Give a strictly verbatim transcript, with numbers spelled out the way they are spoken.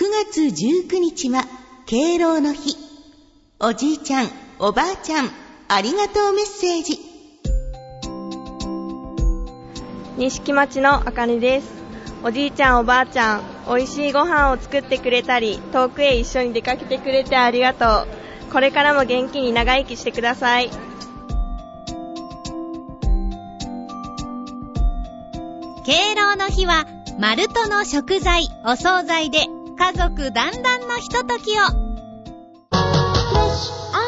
くがつじゅうくにちは敬老の日。おじいちゃん、おばあちゃん、ありがとうメッセージ。 錦町のあかねです。おじいちゃん、おばあちゃん、おいしいご飯を作ってくれたり、遠くへ一緒に出かけてくれてありがとう。これからも元気に長生きしてください。 敬老の日はマルトの食材、お惣菜で家族団らんのひとときを。フレッシュ